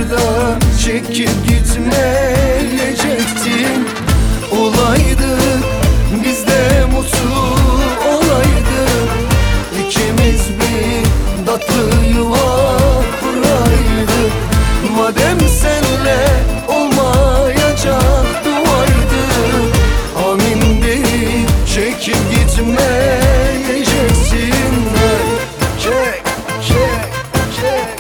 da çekip gitmeyecektin. Olaydık biz de mutlu olaydık, İkimiz bir tatlı yuva kuraydık. Madem senle olmayacak duaydı, amin deyip çekip gitmeyeceksin. Çek, çek, çek.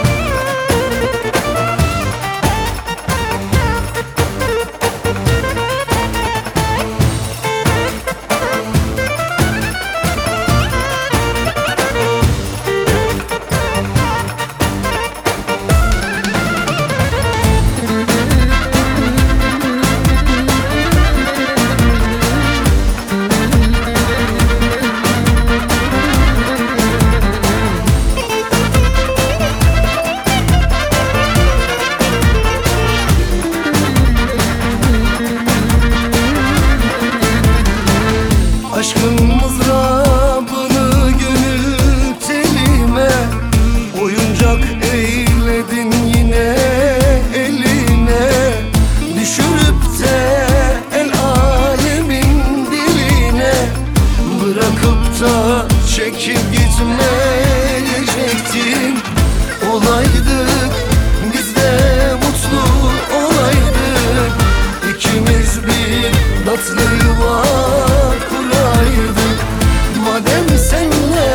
Aşkın mızrabını gönül telime oyuncak eyledin yine eline. Düşürüp de el alemin diline, bırakıp da çekip gitmeyecektin. Olaydık biz de mutlu olaydık, İkimiz bir tatlı yuva kuraydık. Madem senle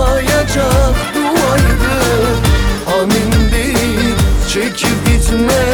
olmayacak duaydı, amin deyip çekip gitme